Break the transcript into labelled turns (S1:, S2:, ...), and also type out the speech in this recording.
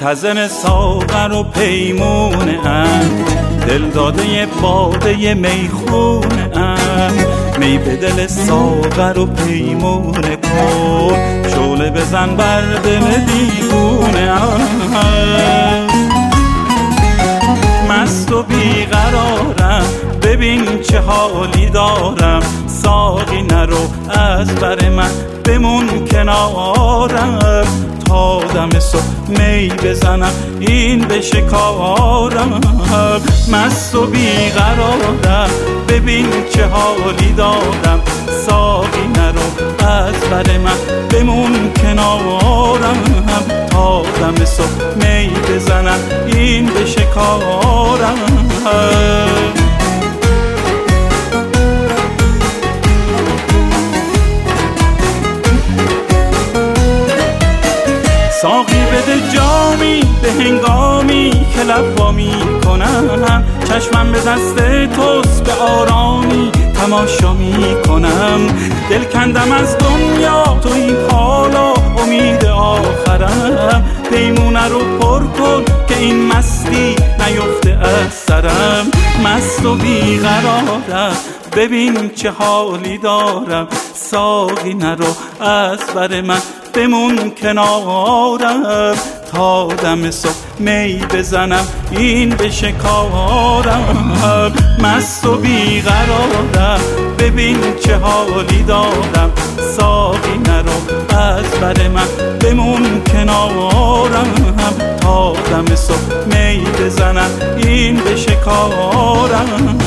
S1: منتظر ساغر و پیمونه ام، دل داده باده میخونه ام. می به دل ساغر و پیمونه کن، شعله بزن بر دل دیوونه ام. مست و بیقرارم، ببین چه حالی دارم. ساقی نرو از بر من، بمون کنارم. تا دم صبح می بزنم، این بشه کارم. مست و بیقرارم، ببین چه حالی دارم. ساقی نرو از بر من، بمون کنارم. تا دم صبح می بزنم، این بشه کارم. ساقی بده جامی به هنگامی که لب وا میکنم. چشمم به دست توست، به آرامی تماشا میکنم. دل کندم از دنیا، تو این حالا امید آخرم. پیمونه رو پر کن که این مستی نیفته از سرم. مست و بیقرارم، ببین چه حالی دارم. ساقی نرو از بر من، بمون کنارم. تا دم صبح می بزنم، این بشه کارم. مست و بیقرارم، ببین چه حالی دارم. ساقی نرو از بر من، بمون کنارم. تا دم صبح می بزنم، این بشه کارم.